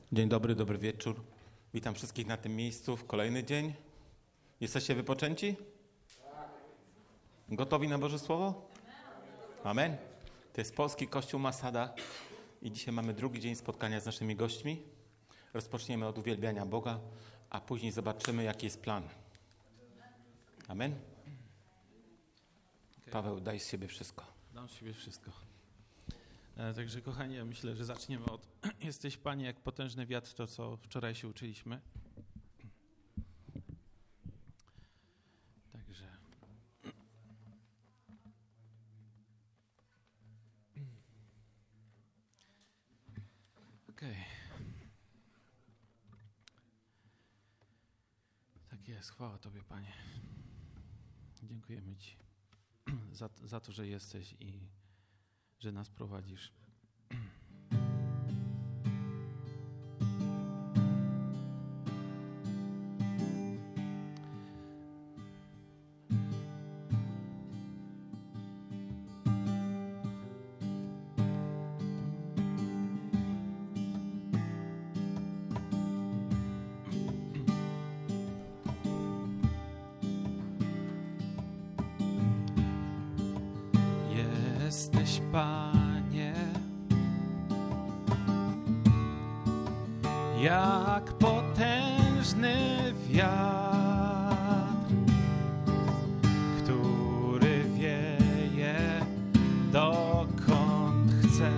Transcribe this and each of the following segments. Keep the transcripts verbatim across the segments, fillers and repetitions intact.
Dzień dobry, dobry wieczór. Witam wszystkich na tym miejscu w kolejny dzień. Jesteście wypoczęci? Gotowi na Boże Słowo? Amen. To jest Polski Kościół Masada i dzisiaj mamy drugi dzień spotkania z naszymi gośćmi. Rozpoczniemy od uwielbiania Boga, a później zobaczymy, jaki jest plan. Amen. Paweł, daj z siebie wszystko. Dam z siebie wszystko. E, także kochani, ja myślę, że zaczniemy od jesteś, Panie, jak potężny wiatr, to co wczoraj się uczyliśmy. Także okej. Okay. Tak jest, chwała Tobie, Panie. Dziękujemy Ci za, za to, że jesteś i że nas prowadzisz. Jesteś, Panie, jak potężny wiatr, który wieje dokąd chce.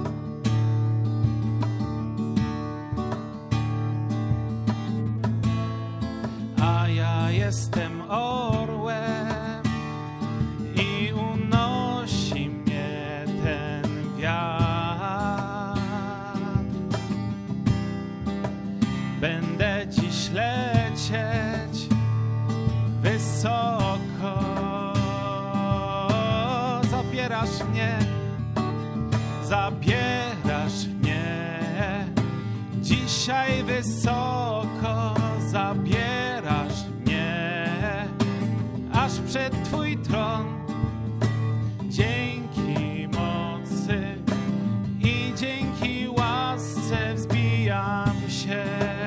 A ja jestem orłem i unosi mnie ten wiatr. Będę dziś lecieć wysoko. Zabierasz mnie, zabierasz mnie dzisiaj wysoko. Zabierasz mnie aż przed Twój tron. Dzięki mocy i dzięki łasce wzbijam się.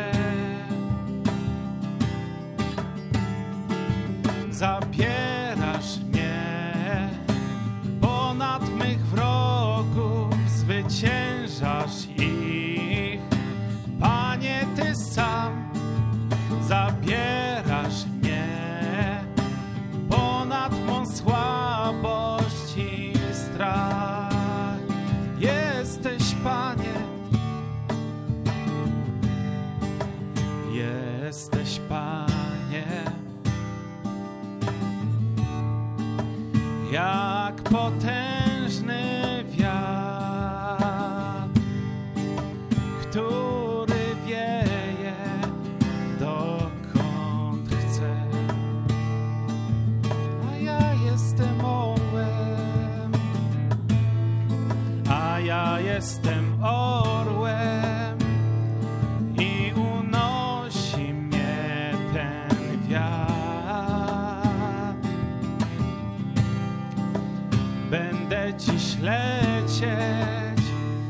Zabierasz mnie ponad mych wrogów, zwyciężasz ich. Panie, Ty sam zabierasz mnie ponad mą słabość i strach. Jesteś, Panie, jesteś, Panie, jak potężny wiatr, który wieje dokąd chce. A ja jestem orłem, a ja jestem orłem i unosi mnie ten wiatr. Będę dziś lecieć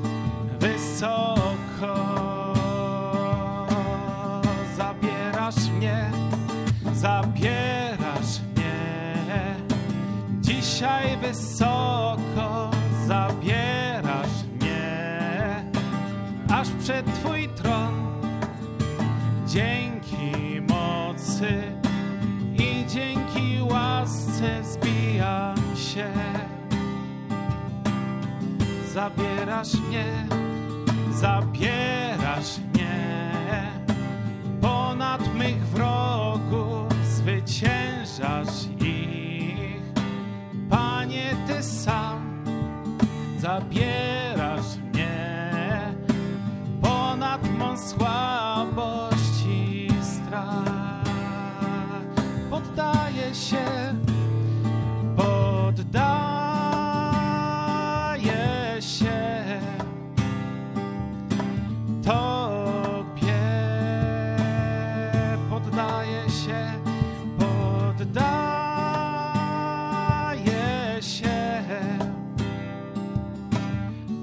wysoko. Zabierasz mnie, zabierasz mnie dzisiaj wysoko. Zabierasz mnie aż przed Twój tron. Dzięki mocy i dzięki łasce wzbijam się. Zabierasz mnie, zabierasz mnie ponad mych wrogów, zwyciężasz ich. Panie, Ty sam zabierasz mnie ponad mą słabość i strach. Poddaję się, poddaję się Tobie. Poddaję się, poddaję się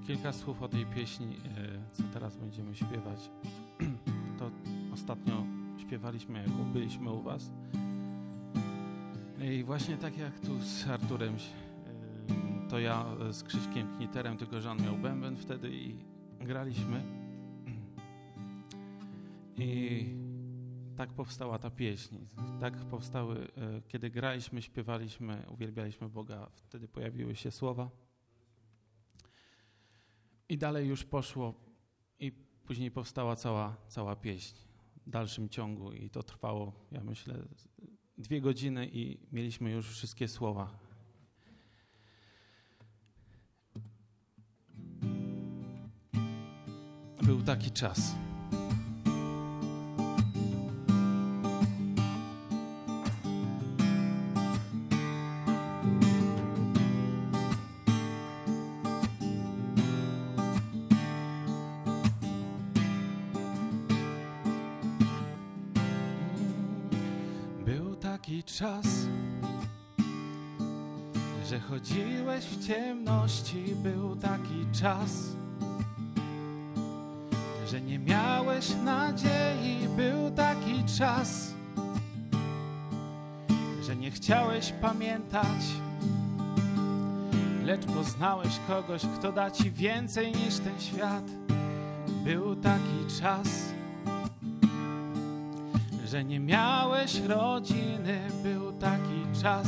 kilka słów o tej pieśni, co teraz będziemy śpiewać. To ostatnio śpiewaliśmy, jak byliśmy u was. I właśnie tak jak tu z Arturem, to ja z Krzyśkiem Kniterem, tylko że on miał bęben wtedy i graliśmy. I tak powstała ta pieśń. Tak powstały, kiedy graliśmy, śpiewaliśmy, uwielbialiśmy Boga, wtedy pojawiły się słowa. I dalej już poszło i później powstała cała, cała pieśń w dalszym ciągu i to trwało, ja myślę, dwie godziny i mieliśmy już wszystkie słowa. Był taki czas. Czas, że chodziłeś w ciemności, był taki czas, że nie miałeś nadziei, był taki czas, że nie chciałeś pamiętać, lecz poznałeś kogoś, kto da ci więcej niż ten świat. Był taki czas, że nie miałeś rodziny, był taki czas.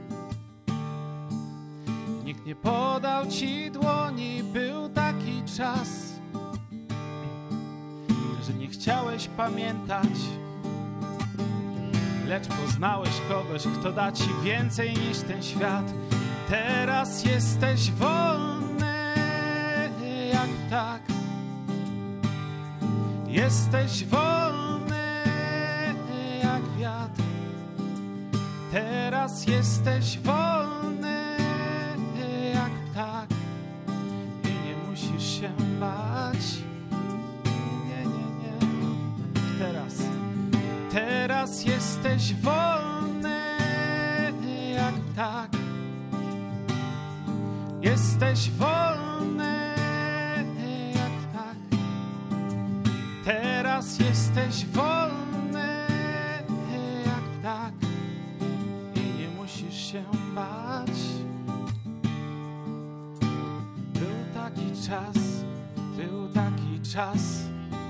Nikt nie podał ci dłoni, był taki czas, że nie chciałeś pamiętać, lecz poznałeś kogoś, kto da ci więcej niż ten świat. Teraz jesteś wolny jak ptak, jesteś wolny jak wiatr. Teraz jesteś wolny jak ptak i nie musisz się bać. Nie, nie, nie. Teraz, teraz jesteś wolny jak ptak. Jesteś wolny jak ptak. Teraz jesteś wolny jak ptak i nie musisz się bać. Był taki czas, był taki czas,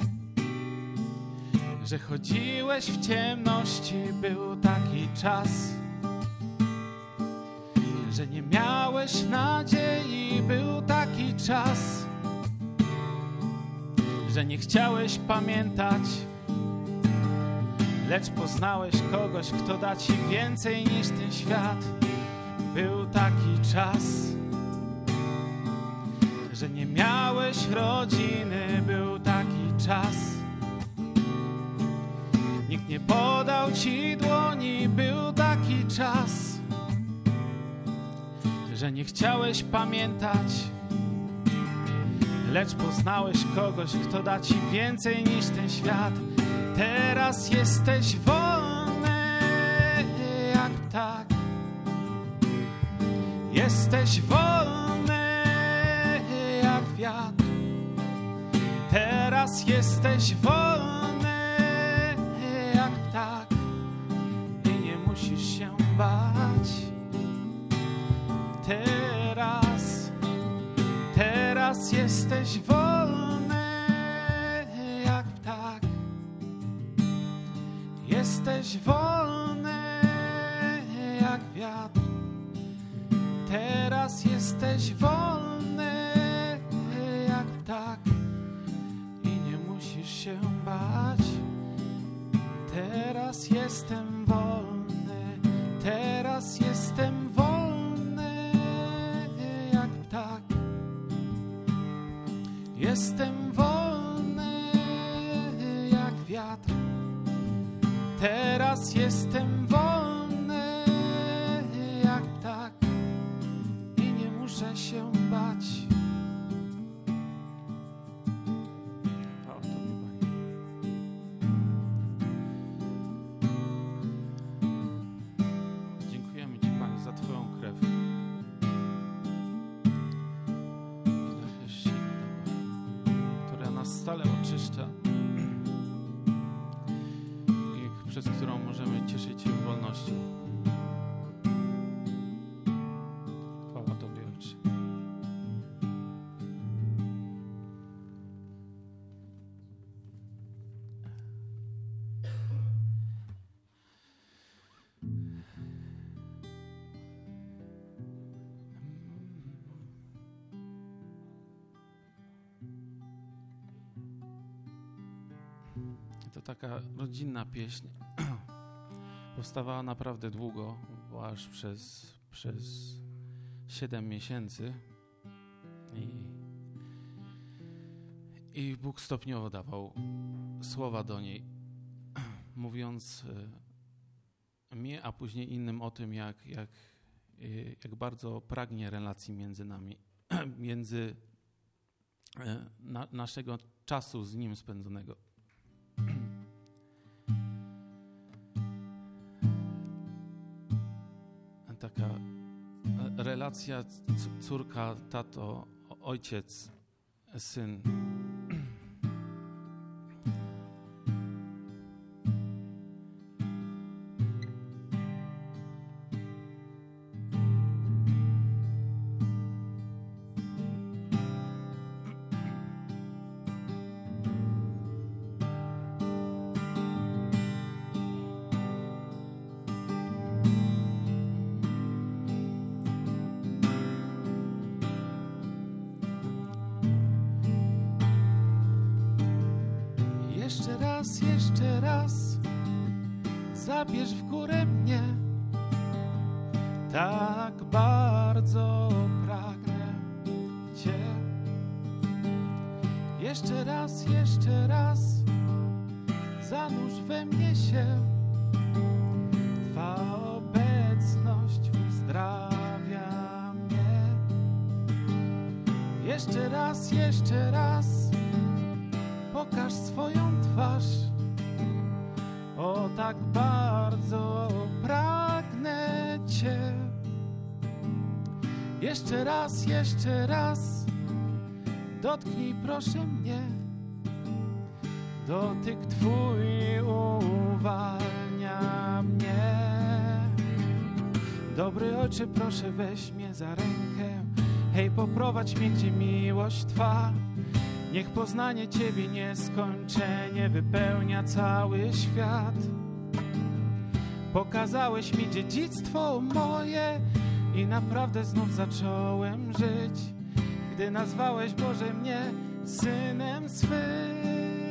że chodziłeś w ciemności, był taki czas, że nie miałeś nadziei, był taki czas, że nie chciałeś pamiętać, lecz poznałeś kogoś, kto da ci więcej niż ten świat. Był taki czas, że nie miałeś rodziny, był taki czas. Nikt nie podał ci dłoni, był taki czas, że nie chciałeś pamiętać, lecz poznałeś kogoś, kto da ci więcej niż ten świat. Teraz jesteś wolny jak ptak. Jesteś wolny jak wiatr. Teraz jesteś wolny jak ptak i nie musisz się bać. Teraz, teraz jesteś wolny jak ptak. Jesteś wolny jak wiatr. Teraz jesteś wolny jak ptak i nie musisz się bać. Teraz jestem wolny, teraz jestem wolny jak ptak. Jestem wolny jak wiatr. Teraz jestem wolny jak ptak i nie muszę się bać. O, to mi Pani. Dziękujemy Ci, Pani, za Twoją krew. I nasze stale oczyszcza i przez którą możemy cieszyć się wolnością. Chwała Tobie, Ojcze. To taka rodzinna pieśń. Powstawała naprawdę długo, bo aż przez, przez siedem miesięcy. I, I Bóg stopniowo dawał słowa do niej, mówiąc mnie, a później innym o tym, jak, jak, jak bardzo pragnie relacji między nami, między na, naszego czasu z Nim spędzonego. Taka relacja córka, tato, ojciec, syn. Jeszcze raz, jeszcze raz, zabierz w górę mnie, tak bardzo pragnę Cię. Jeszcze raz, jeszcze raz, zanurz we mnie się, Twa obecność uzdrawia mnie. Jeszcze raz, jeszcze raz, pokaż swoją twarz, o tak bardzo pragnę Cię. Jeszcze raz, jeszcze raz, dotknij proszę mnie, dotyk Twój uwalnia mnie. Dobry Ojcze, proszę weź mnie za rękę, hej, poprowadź mnie, gdzie miłość Twa. Niech poznanie Ciebie nieskończenie wypełnia cały świat. Pokazałeś mi dziedzictwo moje i naprawdę znów zacząłem żyć, gdy nazwałeś, Boże, mnie synem swym.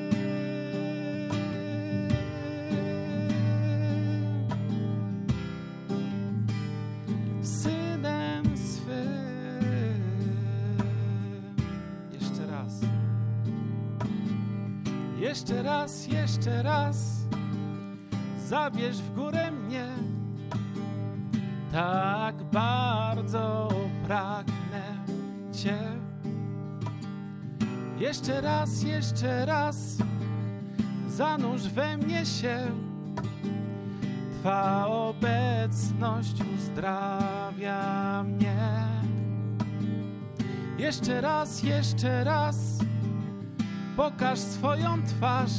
Synem swym. Jeszcze raz. Jeszcze raz, jeszcze raz, zabierz w górę mnie, tak bardzo pragnę Cię. Jeszcze raz, jeszcze raz, zanurz we mnie się, Twa obecność uzdrawia mnie. Jeszcze raz, jeszcze raz, pokaż swoją twarz,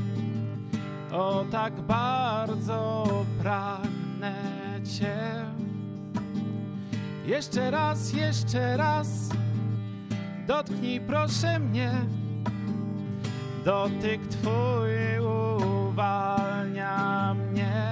o tak bardzo pragnę Cię. Jeszcze raz, jeszcze raz, dotknij proszę mnie, dotyk Twój uwalnia mnie.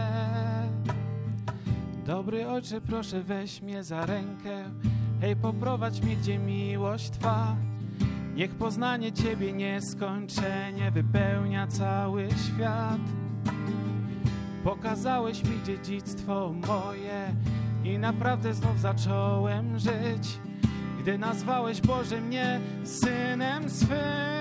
Dobry Ojcze, proszę weź mnie za rękę, hej, poprowadź mnie, gdzie miłość Twa. Niech poznanie Ciebie nieskończenie wypełnia cały świat. Pokazałeś mi dziedzictwo moje i naprawdę znów zacząłem żyć, gdy nazwałeś, Boże, mnie synem swym.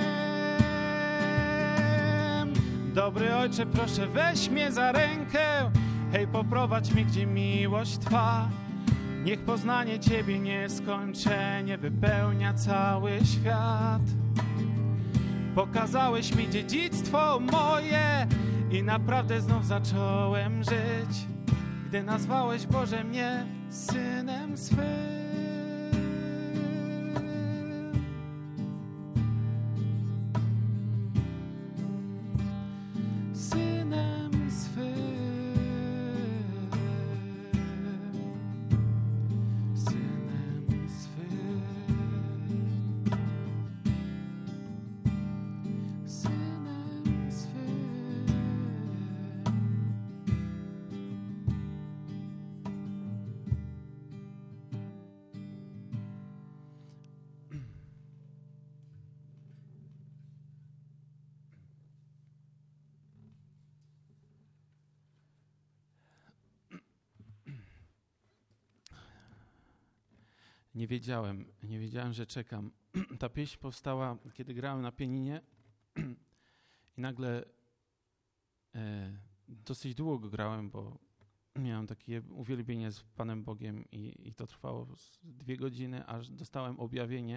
Dobry Ojcze, proszę weź mnie za rękę, hej, poprowadź mnie, gdzie miłość Twa. Niech poznanie Ciebie nieskończenie wypełnia cały świat. Pokazałeś mi dziedzictwo moje i naprawdę znów zacząłem żyć, gdy nazwałeś, Boże, mnie synem swym. Nie wiedziałem, nie wiedziałem, że czekam. Ta pieśń powstała, kiedy grałem na pianinie i nagle e, dosyć długo grałem, bo miałem takie uwielbienie z Panem Bogiem i, i to trwało dwie godziny, aż dostałem objawienie,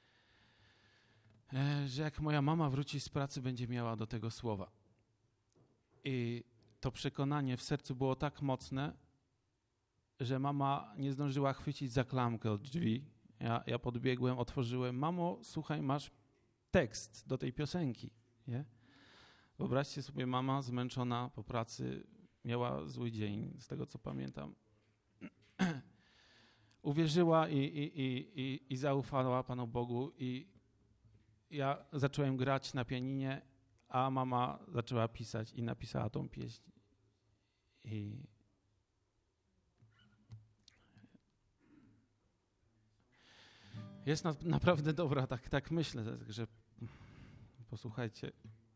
e, że jak moja mama wróci z pracy, będzie miała do tego słowa. I to przekonanie w sercu było tak mocne, że mama nie zdążyła chwycić za klamkę od drzwi. Ja, ja podbiegłem, otworzyłem. Mamo, słuchaj, masz tekst do tej piosenki. Nie? Wyobraźcie sobie, mama zmęczona po pracy, miała zły dzień, z tego co pamiętam. Uwierzyła i, i, i, i, i zaufała Panu Bogu. I ja zacząłem grać na pianinie, a mama zaczęła pisać i napisała tą pieśń. I jest na, naprawdę dobra, tak, tak myślę, że posłuchajcie.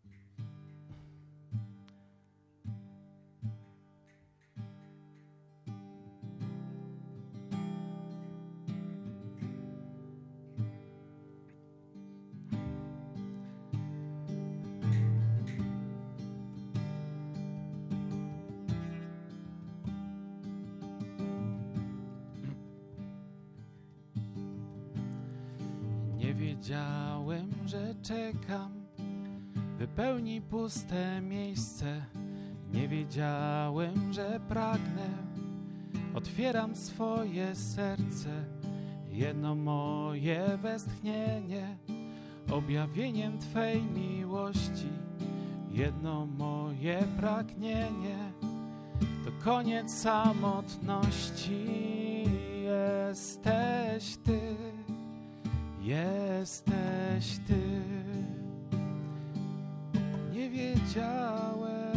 Nie wiedziałem, że czekam, wypełni puste miejsce. Nie wiedziałem, że pragnę, otwieram swoje serce. Jedno moje westchnienie, objawieniem Twej miłości. Jedno moje pragnienie, to koniec samotności. Jesteś Ty. Jesteś Ty. Nie wiedziałem,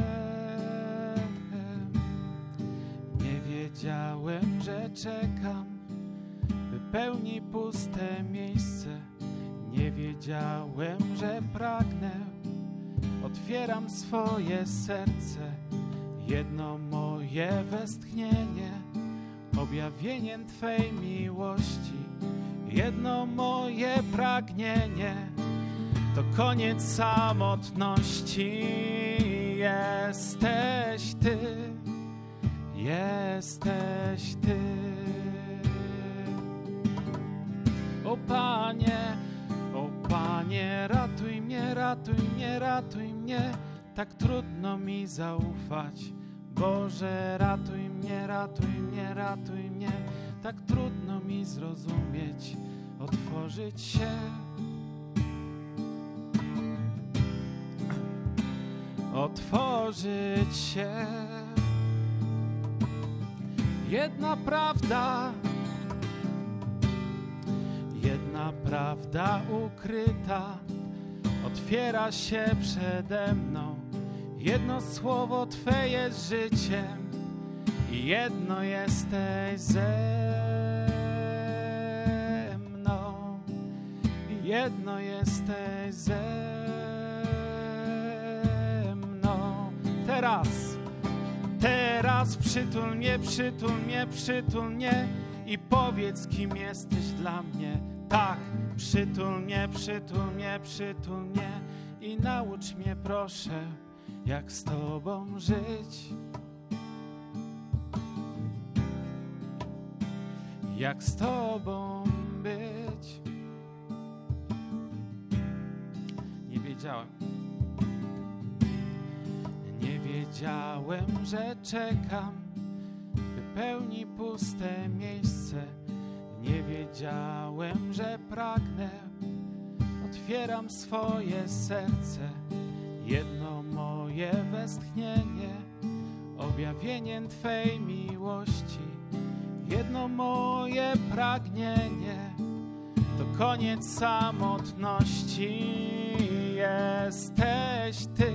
nie wiedziałem, że czekam, wypełni puste miejsce. Nie wiedziałem, że pragnę, otwieram swoje serce. Jedno moje westchnienie, objawieniem Twej miłości. Jedno moje pragnienie, to koniec samotności. Jesteś Ty, jesteś Ty. O Panie, o Panie, ratuj mnie, ratuj mnie, ratuj mnie. Tak trudno mi zaufać. Boże, ratuj mnie, ratuj mnie, ratuj mnie. Tak trudno mi zrozumieć, otworzyć się. Otworzyć się. Jedna prawda, jedna prawda ukryta otwiera się przede mną. Jedno słowo Twe jest życiem i jedno jesteś ze mną. Jedno jesteś ze mną. Teraz, teraz przytul mnie, przytul mnie, przytul mnie i powiedz, kim jesteś dla mnie. Tak, przytul mnie, przytul mnie, przytul mnie i naucz mnie, proszę, jak z Tobą żyć. Jak z Tobą być. Nie wiedziałem. Nie wiedziałem, że czekam, wypełni puste miejsce. Nie wiedziałem, że pragnę, otwieram swoje serce. Jedno moje westchnienie, objawieniem Twej miłości. Jedno moje pragnienie, to koniec samotności. Jesteś Ty,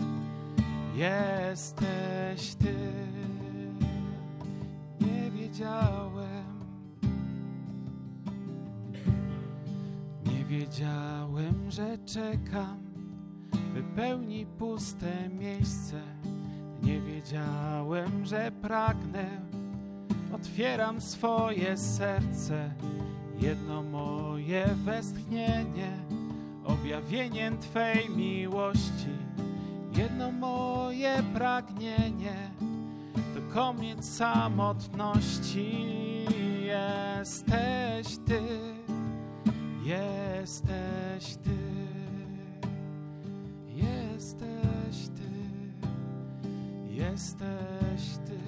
jesteś Ty. Nie wiedziałem, nie wiedziałem, że czekam, wypełni puste miejsce. Nie wiedziałem, że pragnę, otwieram swoje serce. jedno moje westchnienie, objawieniem Twej miłości, jedno moje pragnienie, to koniec samotności. Jesteś Ty, jesteś Ty, jesteś Ty, jesteś Ty,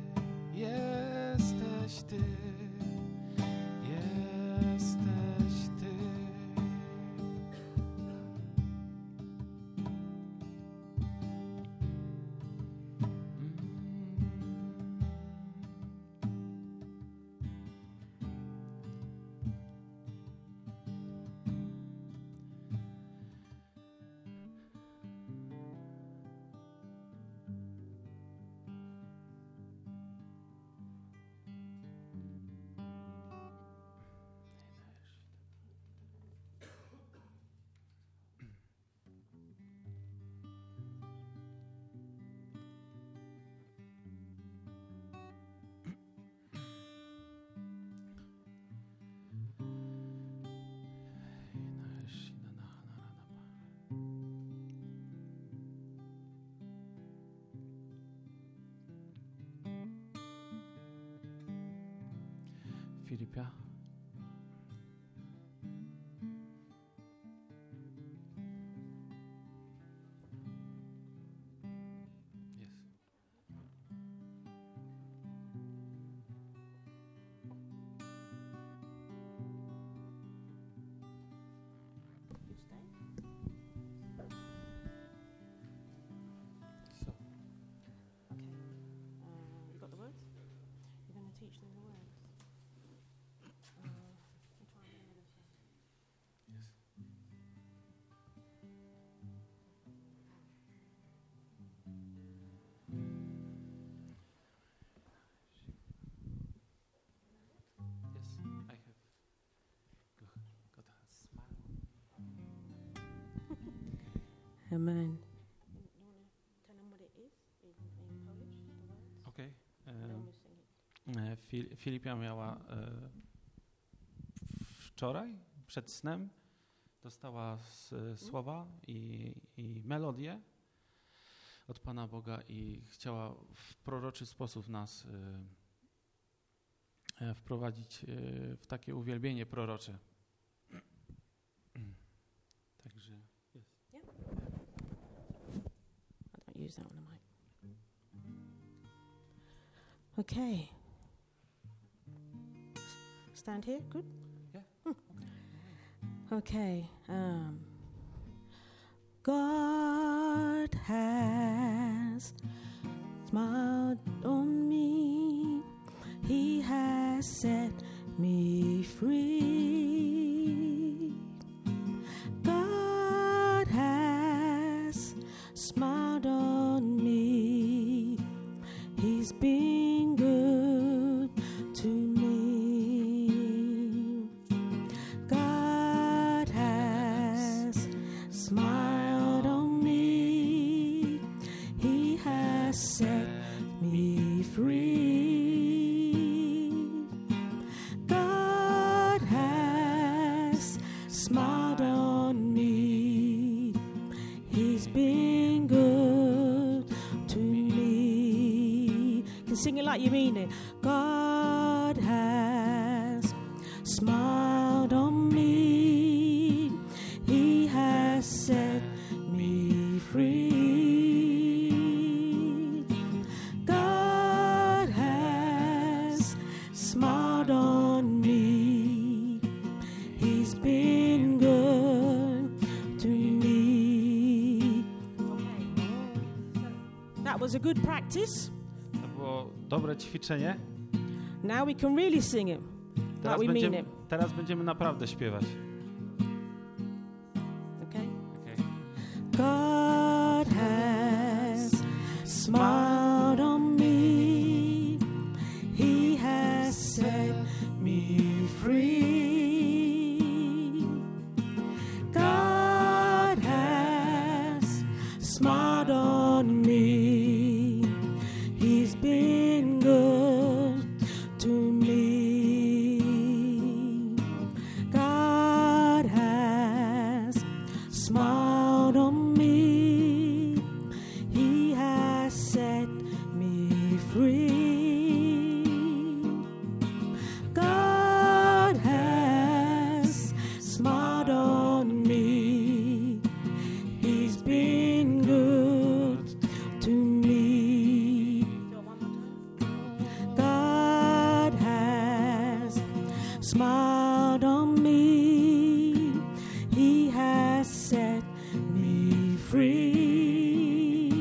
jesteś Ty, jesteś Ty. Filipia. Yes. So. Okay. Uh, you got the words? You're going to teach them the words. Uh, you try and remember them. Yes. Yes, I have g- got a smile. Amen. You want to tell them what it is in, in Polish, the words? Okej. And then Okay. we'll sing it. E, Fil- Filipia miała e, wczoraj, przed snem, dostała s, słowa i, i melodię od Pana Boga i chciała w proroczy sposób nas e, e, wprowadzić e, w takie uwielbienie prorocze. Także jest. I don't use that on the mic. Okay. Stand here, good? Yeah. Hmm. Okay. Um, God has smiled on me. He has set me free. God has smiled on me. He's been good to me. God has smiled on me. He has set me free. God has smiled on me. He's been good to me. You can sing it like you mean it. God has smiled on me. He has set me free. God has smiled on me. He's been good to me. That was a good practice. To było dobre ćwiczenie. Now we can really sing it. Teraz, we mean będziemy, it. teraz będziemy naprawdę śpiewać. Okay. Okay. God has smiled on me. He has set me free. God has smiled on me. He's been good to me. smiled on me. He has set me free. God has smiled on me. He's been good to me. God has smiled on me. He has set me free.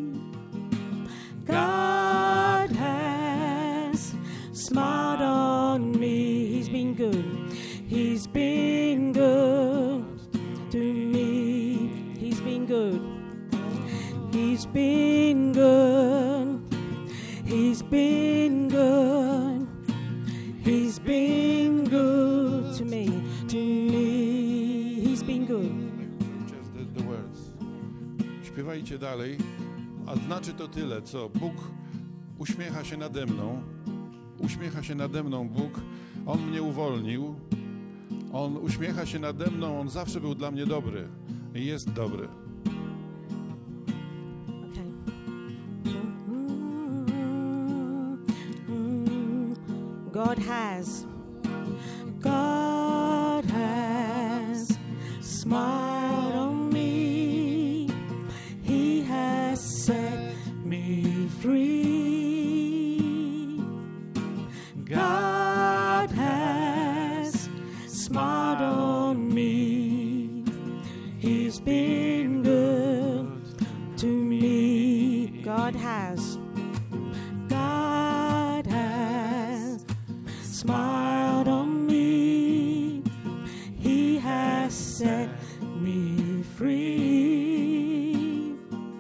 God has smiled on me. He's been good. He's been good to me. He's been good. He's been good. He's been good. He's been good to me. To me. He's been good. Just the, the words. Śpiewajcie dalej, a znaczy to tyle, co Bóg uśmiecha się nade mną, uśmiecha się nade mną Bóg, On mnie uwolnił, On uśmiecha się nade mną, On zawsze był dla mnie dobry i jest dobry. Okay. Mm-hmm. God has. God has smiled on me. He has set me free. God has smiled on me. He's been good to me. God has. God has smiled on me. He has set me free.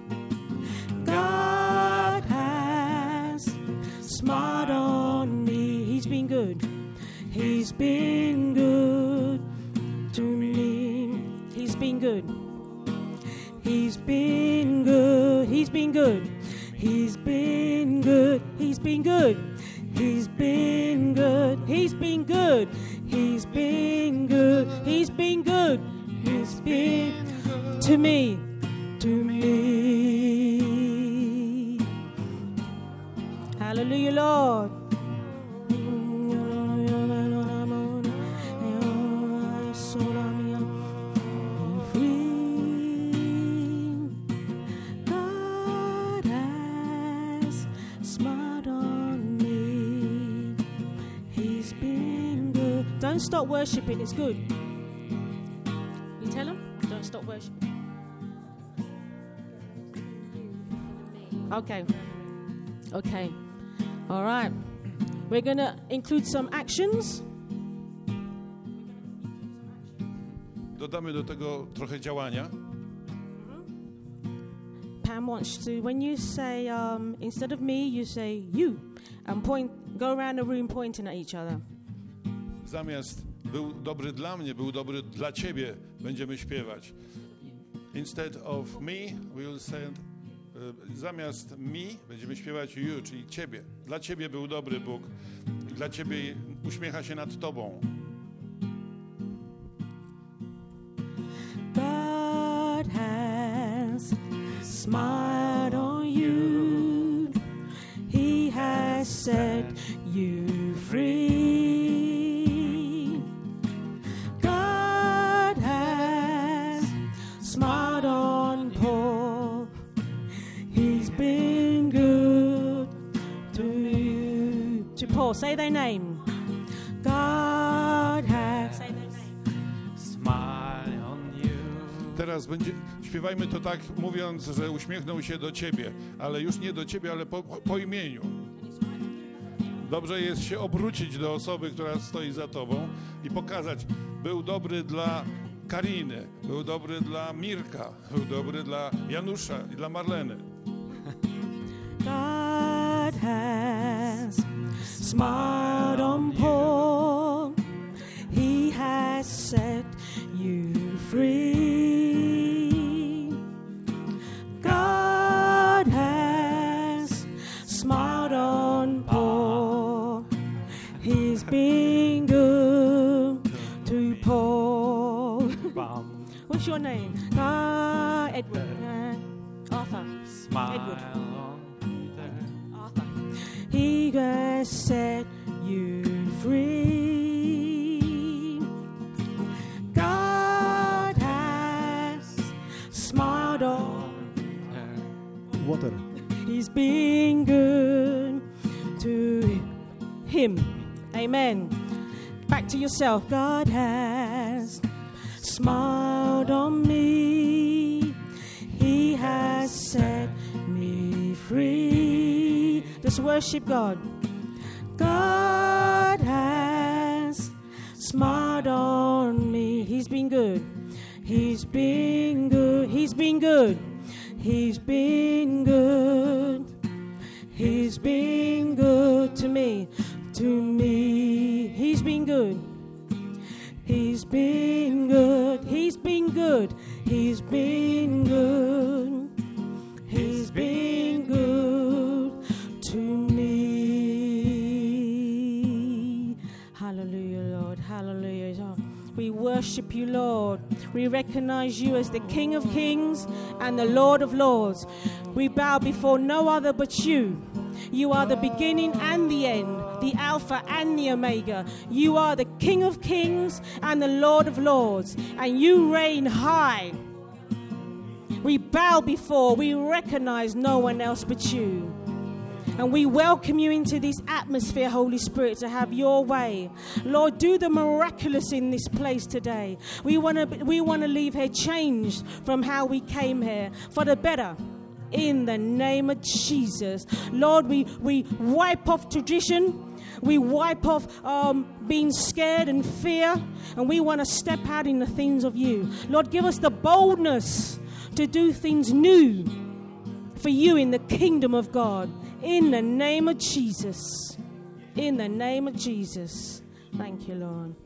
God has smiled on me. He's been good. He's been good to me. He's been good. He's been good. He's been good. He's been good. He's been good. He's been good. He's been good. He's been good. He's been good. He's been to me. To me. Hallelujah, Lord. God has smiled on me. He's been good. Don't stop worshiping, it's good. You tell him? Don't stop worshiping. Okay. Okay. All right. We're going to include some actions. Dodamy do tego trochę działania. Pam wants to, when you say, um, instead of me, you say you. And point, go around the room pointing at each other. Zamiast był dobry dla mnie, był dobry dla ciebie, będziemy śpiewać. Instead of me, we will say, y, zamiast me, będziemy śpiewać you, czyli ciebie. Dla ciebie był dobry Bóg. Dla ciebie uśmiecha się nad tobą. God has smiled on you. He has set you free. God has smiled on Paul. He's been good to you. To Paul, say their name. God has. Say their name. Teraz będzie, śpiewajmy to tak, mówiąc, że uśmiechnął się do ciebie, ale już nie do ciebie, ale po, po imieniu. Dobrze jest się obrócić do osoby, która stoi za tobą i pokazać, był dobry dla Kariny, był dobry dla Mirka, był dobry dla Janusza i dla Marleny. God has smiled on Paul. He has set you free. God has smiled on Paul. He's been good to Paul. Bum. What's your name? Ah, Edward. Uh, Arthur. Smile Edward. on Peter. Arthur. He has set you free. God has smiled on. Water. He's been good to him. Amen. Back to yourself. God has smiled on me. He has set me free. Just worship God. God has smiled on me. He's been good. He's been good. He's been good. He's been good. He's been good to me. To me. He's been good. He's been good. He's been good. He's been good. He's been good to me. Hallelujah, Lord. Hallelujah. We worship you, Lord. We recognize you as the King of Kings and the Lord of Lords. We bow before no other but you. You are the beginning and the end, the Alpha and the Omega. You are the King of Kings and the Lord of Lords, and you reign high. We bow before, we recognize no one else but you. And we welcome you into this atmosphere, Holy Spirit, to have your way. Lord, do the miraculous in this place today. We want to we want to leave here changed from how we came here, for the better. In the name of Jesus. Lord, we, we wipe off tradition. We wipe off um, being scared and fear. And we want to step out in the things of you. Lord, give us the boldness to do things new for you in the kingdom of God. In the name of Jesus. In the name of Jesus. Thank you, Lord.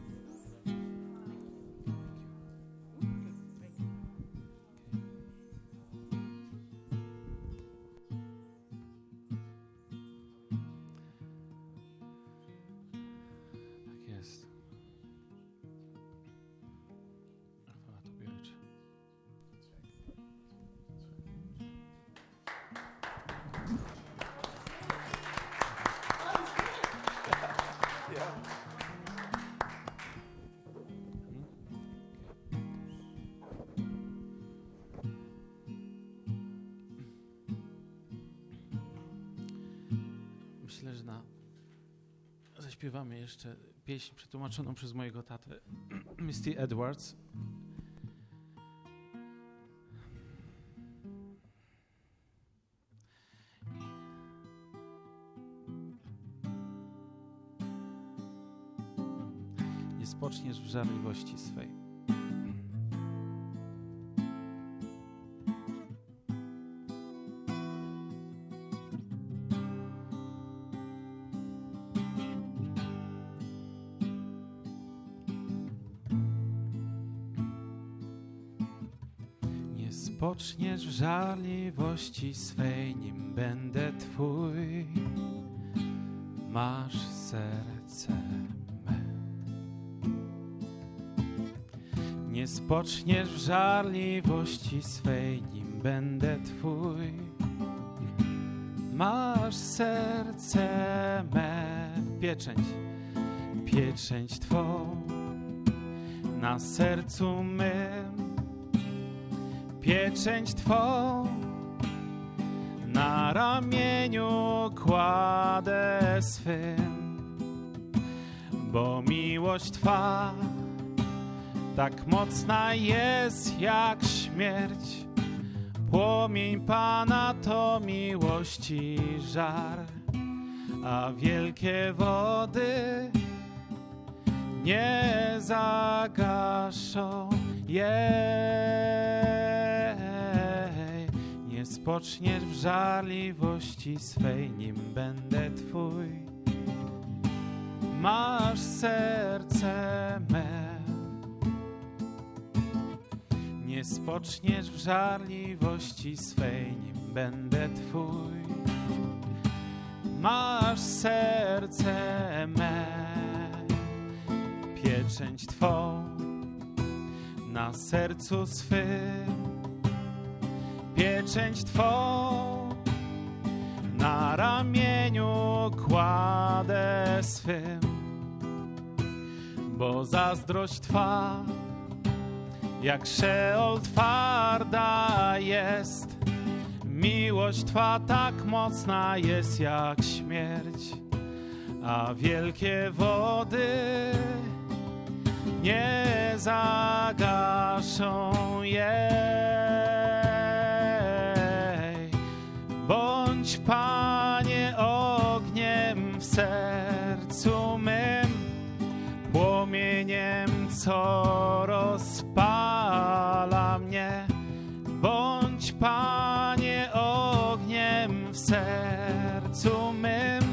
Myślę, że na... zaśpiewamy jeszcze pieśń przetłumaczoną przez mojego tatę, Misty Edwards. Nie spoczniesz w żarliwości swej. Spoczniesz w żarliwości swej, nim będę Twój. Masz serce me. Nie spoczniesz w żarliwości swej, nim będę Twój. Masz serce me. Pieczęć, pieczęć Twą na sercu mym. Pieczęć Twą na ramieniu kładę swym, bo miłość Twa tak mocna jest jak śmierć. Płomień Pana to miłości żar, a wielkie wody nie zagaszą jej. Nie spoczniesz w żarliwości swej, nim będę Twój. Masz serce me. Nie spoczniesz w żarliwości swej, nim będę Twój. Masz serce me. Pieczęć Twą na sercu swym, pieczęć Twą na ramieniu kładę swym, bo zazdrość Twa jak Szeol twarda jest, miłość Twa tak mocna jest jak śmierć, a wielkie wody nie zagaszą jej. Bądź, Panie, ogniem w sercu mym, płomieniem, co rozpala mnie. Bądź, Panie, ogniem w sercu mym,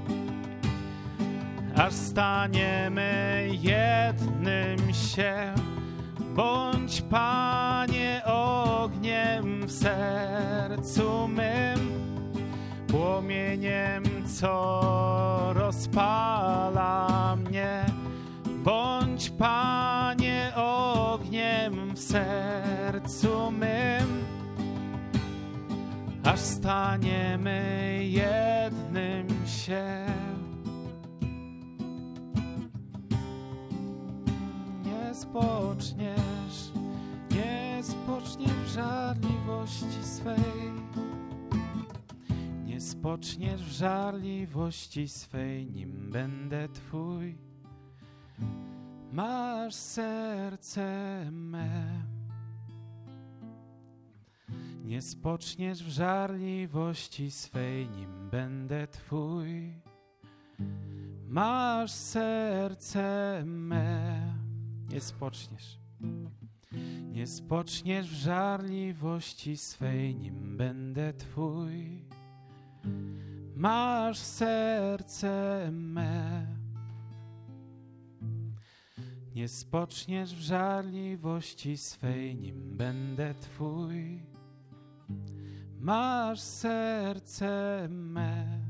aż staniemy jednym się. Bądź, Panie, ogniem w sercu mym, płomieniem, co rozpala mnie. Bądź, Panie, ogniem w sercu mym, aż staniemy jednym się. Nie spoczniesz, nie spoczniesz w żarliwości swej. Nie spoczniesz w żarliwości swej, nim będę Twój. Masz serce me. Nie spoczniesz w żarliwości swej, nim będę Twój. Masz serce me. Nie spoczniesz. Nie spoczniesz w żarliwości swej, nim będę Twój. Masz serce me. Nie spoczniesz w żarliwości swej, nim będę Twój. Masz serce me.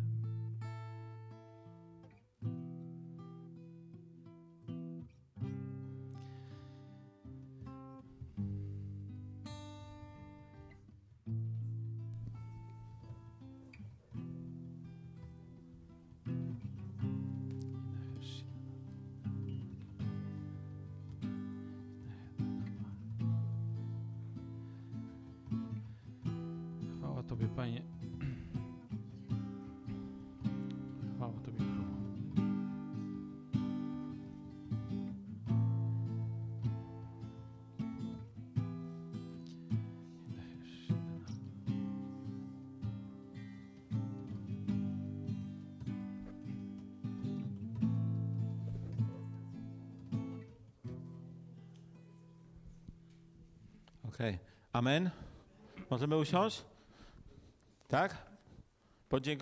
Chwała Tobie, Panie. Chwała Tobie, Królu. Okej. Amen. Możemy usiąść? Tak? Podziękuję.